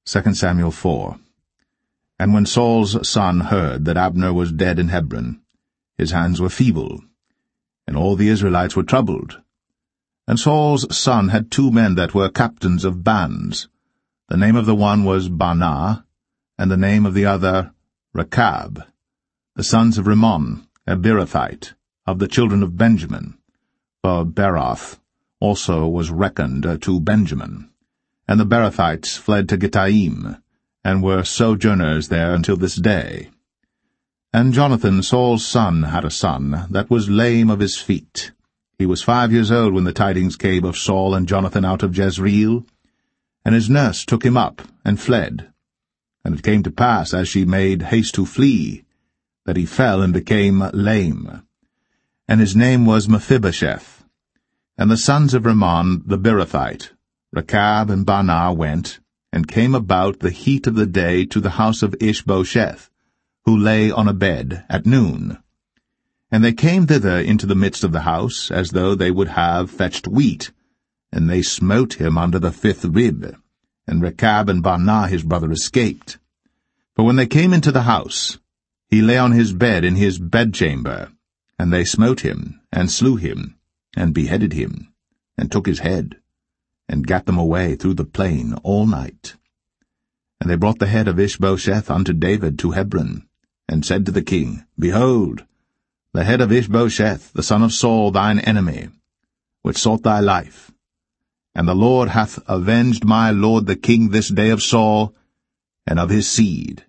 2 Samuel 4. And when Saul's son heard that Abner was dead in Hebron, his hands were feeble, and all the Israelites were troubled. And Saul's son had 2 men that were captains of bands. The name of the one was Baanah, and the name of the other Rechab, the sons of Rimmon, a Beerothite, of the children of Benjamin. For Beeroth also was reckoned to Benjamin. And the Beerothites fled to Gittaim, and were sojourners there until this day. And Jonathan, Saul's son, had a son that was lame of his feet. He was 5 years old when the tidings came of Saul and Jonathan out of Jezreel. And his nurse took him up, and fled. And it came to pass, as she made haste to flee, that he fell and became lame. And his name was Mephibosheth. And the sons of Rimmon the Beerothite, Rechab and Baanah, went, and came about the heat of the day to the house of Ishbosheth, who lay on a bed, at noon. And they came thither into the midst of the house, as though they would have fetched wheat, and they smote him under the 5th rib, and Rechab and Baanah his brother escaped. For when they came into the house, he lay on his bed in his bedchamber, and they smote him, and slew him, and beheaded him, and took his head, and gat them away through the plain all night. And they brought the head of Ishbosheth unto David to Hebron, and said to the king, Behold, the head of Ishbosheth, the son of Saul, thine enemy, which sought thy life. And the Lord hath avenged my lord the king this day of Saul, and of his seed.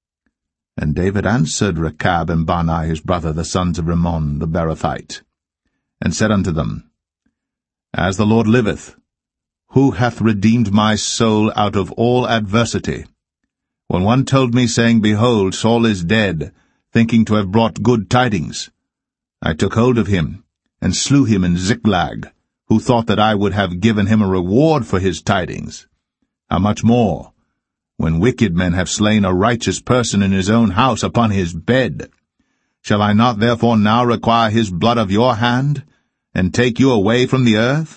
And David answered Rechab and Baanah his brother, the sons of Rimmon the Beerothite, and said unto them, As the Lord liveth, who hath redeemed my soul out of all adversity? When one told me, saying, Behold, Saul is dead, thinking to have brought good tidings, I took hold of him, and slew him in Ziklag, who thought that I would have given him a reward for his tidings. How much more, when wicked men have slain a righteous person in his own house upon his bed? Shall I not therefore now require his blood of your hand, and take you away from the earth?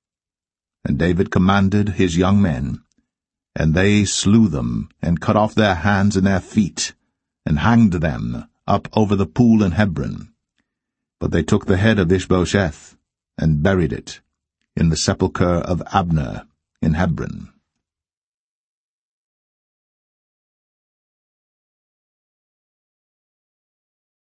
And David commanded his young men, and they slew them, and cut off their hands and their feet, and hanged them up over the pool in Hebron. But they took the head of Ishbosheth, and buried it in the sepulchre of Abner in Hebron.